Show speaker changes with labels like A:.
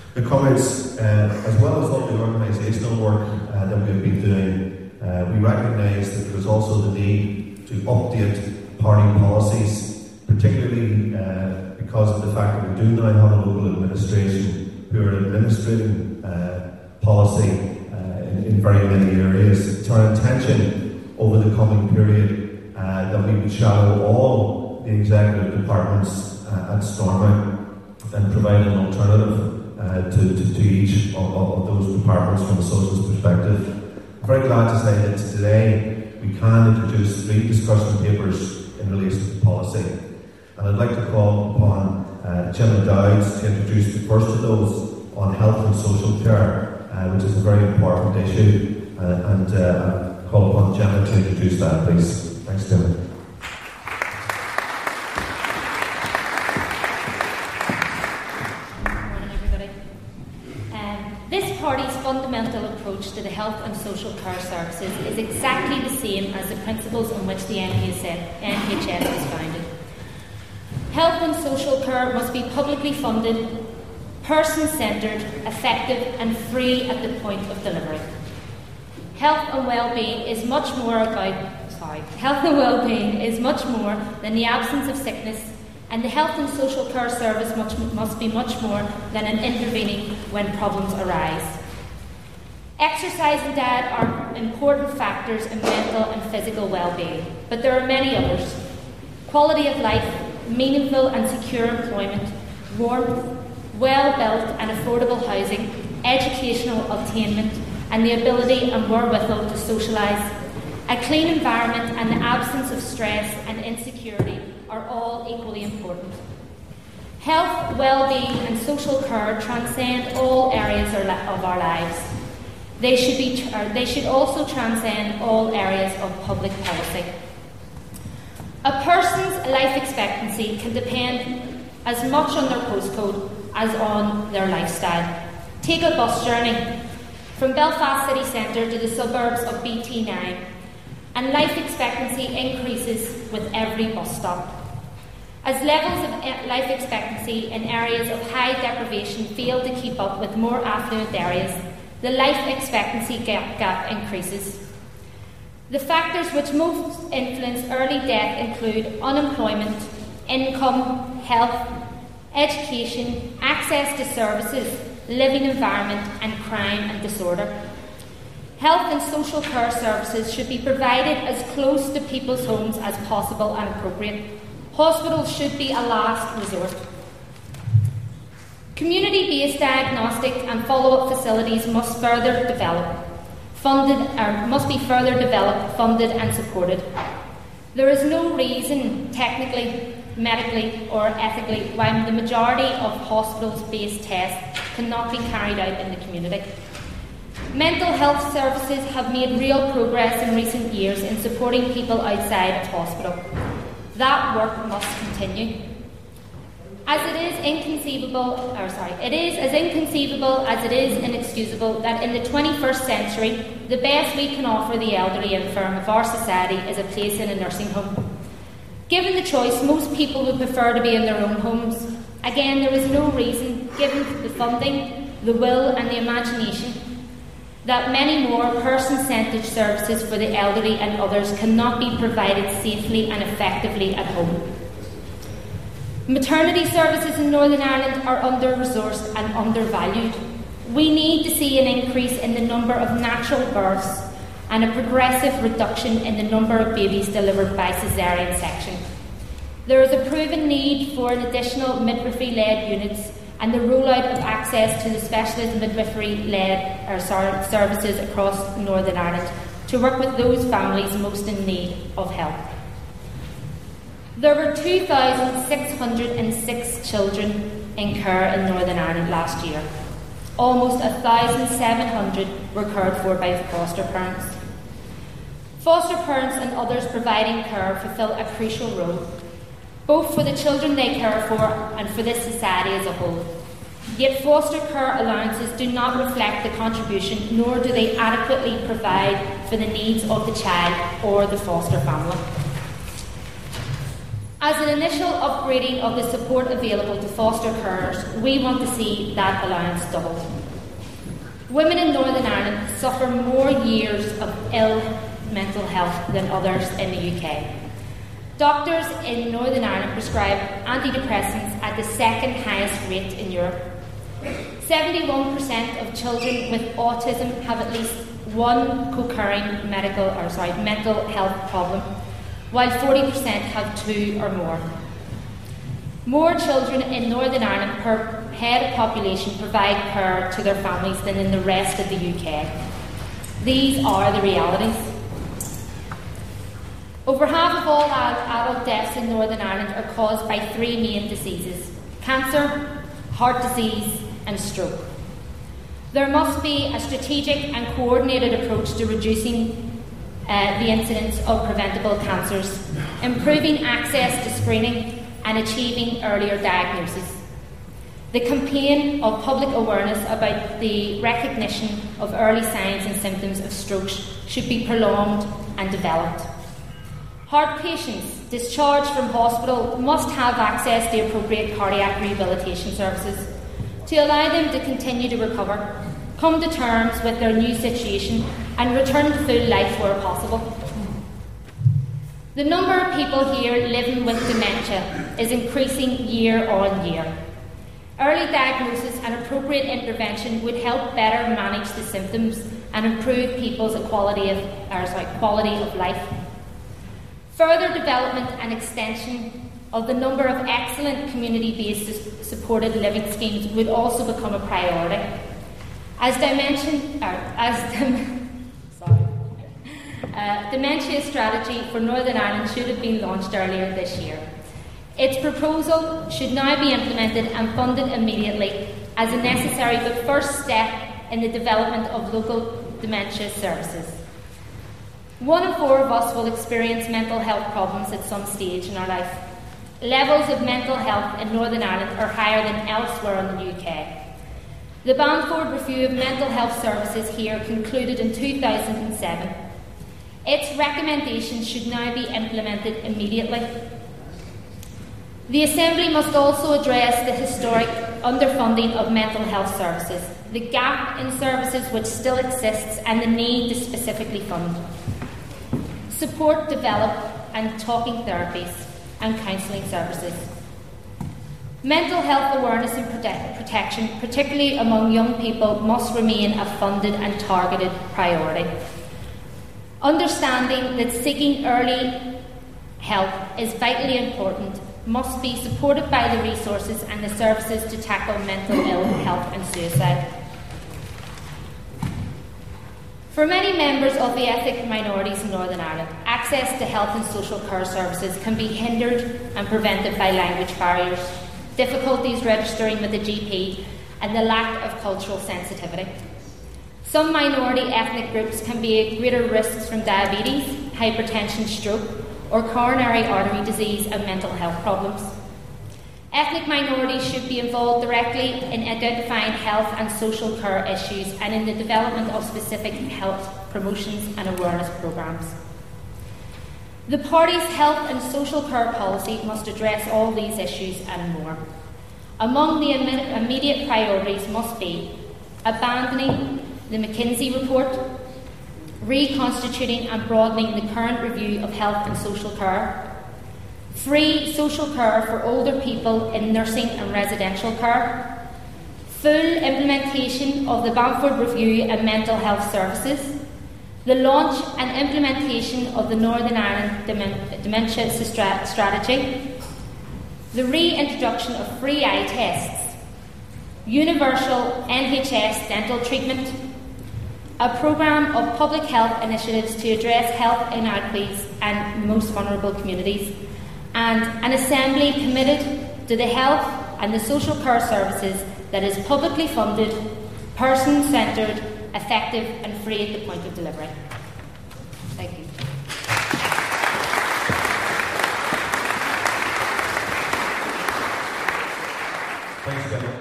A: The Comrades, as well as all the organisational work that we've been doing, we recognise that there is also the need to update party policies, particularly because of the fact that we do now have a local administration who are administrating policy in very many areas. It's our intention over the coming period that we would shadow all the executive departments at Stormont and provide an alternative to each of those departments from a socialist perspective. I'm very glad to say that today we can introduce 3 discussion papers in relation to policy. And I'd like to call upon Gemma Dowds to introduce the first of those on health and social care, which is a very important issue. And call upon Gemma to introduce that, please. Thanks, Gemma.
B: Fundamental approach to the health and social care services is exactly the same as the principles on which the NHS was founded. Health and social care must be publicly funded, person-centred, effective and free at the point of delivery. Health and well-being is much more than the absence of sickness, and the health and social care service must be much more than an intervening when problems arise. Exercise and diet are important factors in mental and physical well-being, but there are many others. Quality of life, meaningful and secure employment, warmth, well-built and affordable housing, educational attainment, and the ability and wherewithal to socialise, a clean environment and the absence of stress and insecurity are all equally important. Health, well-being and social care transcend all areas of our lives. They should also transcend all areas of public policy. A person's life expectancy can depend as much on their postcode as on their lifestyle. Take a bus journey from Belfast city centre to the suburbs of BT9, and life expectancy increases with every bus stop. As levels of life expectancy in areas of high deprivation fail to keep up with more affluent areas, the life expectancy gap increases. The factors which most influence early death include unemployment, income, health, education, access to services, living environment, and crime and disorder. Health and social care services should be provided as close to people's homes as possible and appropriate. Hospitals should be a last resort. Community-based diagnostic and follow-up facilities must be further developed, funded and supported. There is no reason, technically, medically or ethically, why the majority of hospitals-based tests cannot be carried out in the community. Mental health services have made real progress in recent years in supporting people outside of hospital. That work must continue. It is as inconceivable as it is inexcusable that in the 21st century, the best we can offer the elderly infirm of our society is a place in a nursing home. Given the choice, most people would prefer to be in their own homes. Again, there is no reason, given the funding, the will and the imagination, that many more person-centred services for the elderly and others cannot be provided safely and effectively at home. Maternity services in Northern Ireland are under-resourced and undervalued. We need to see an increase in the number of natural births and a progressive reduction in the number of babies delivered by caesarean section. There is a proven need for an additional midwifery-led units and the rollout of access to the specialist midwifery-led services across Northern Ireland to work with those families most in need of help. There were 2,606 children in care in Northern Ireland last year. Almost 1,700 were cared for by foster parents. Foster parents and others providing care fulfil a crucial role, both for the children they care for and for this society as a whole. Yet foster care allowances do not reflect the contribution, nor do they adequately provide for the needs of the child or the foster family. As an initial upgrading of the support available to foster carers, we want to see that allowance doubled. Women in Northern Ireland suffer more years of ill mental health than others in the UK. Doctors in Northern Ireland prescribe antidepressants at the second highest rate in Europe. 71% of children with autism have at least one co-occurring mental health problem, while 40% have two or more. More children in Northern Ireland per head of population provide care to their families than in the rest of the UK. These are the realities. Over half of all adult deaths in Northern Ireland are caused by three main diseases: cancer, heart disease and stroke. There must be a strategic and coordinated approach to reducing the incidence of preventable cancers, improving access to screening and achieving earlier diagnosis. The campaign of public awareness about the recognition of early signs and symptoms of stroke should be prolonged and developed. Heart patients discharged from hospital must have access to appropriate cardiac rehabilitation services to allow them to continue to recover, come to terms with their new situation and return to full life where possible. The number of people here living with dementia is increasing year on year. Early diagnosis and appropriate intervention would help better manage the symptoms and improve people's quality of life. Further development and extension of the number of excellent community-based supported living schemes would also become a priority. Dementia strategy for Northern Ireland should have been launched earlier this year. Its proposal should now be implemented and funded immediately as a necessary but first step in the development of local dementia services. 1 in 4 of us will experience mental health problems at some stage in our life. Levels of mental health in Northern Ireland are higher than elsewhere in the UK. The Bamford Review of Mental Health Services here concluded in 2007. Its recommendations should now be implemented immediately. The Assembly must also address the historic underfunding of mental health services, the gap in services which still exists and the need to specifically fund. Support, develop and talking therapies and counselling services. Mental health awareness and protection, particularly among young people, must remain a funded and targeted priority. Understanding that seeking early help is vitally important must be supported by the resources and the services to tackle mental ill health and suicide. For many members of the ethnic minorities in Northern Ireland, access to health and social care services can be hindered and prevented by language barriers, difficulties registering with the GP, and the lack of cultural sensitivity. Some minority ethnic groups can be at greater risks from diabetes, hypertension, stroke, or coronary artery disease and mental health problems. Ethnic minorities should be involved directly in identifying health and social care issues and in the development of specific health promotions and awareness programmes. The party's health and social care policy must address all these issues and more. Among the immediate priorities must be abandoning the McKinsey report, reconstituting and broadening the current review of health and social care, free social care for older people in nursing and residential care, full implementation of the Bamford Review and mental health services, the launch and implementation of the Northern Ireland Dementia Strategy, the reintroduction of free eye tests, universal NHS dental treatment, a programme of public health initiatives to address health inequities and most vulnerable communities, and an Assembly committed to the health and the social care services that is publicly funded, person-centred, effective and free at the point of delivery. Thank you.
A: Thanks, Gemma.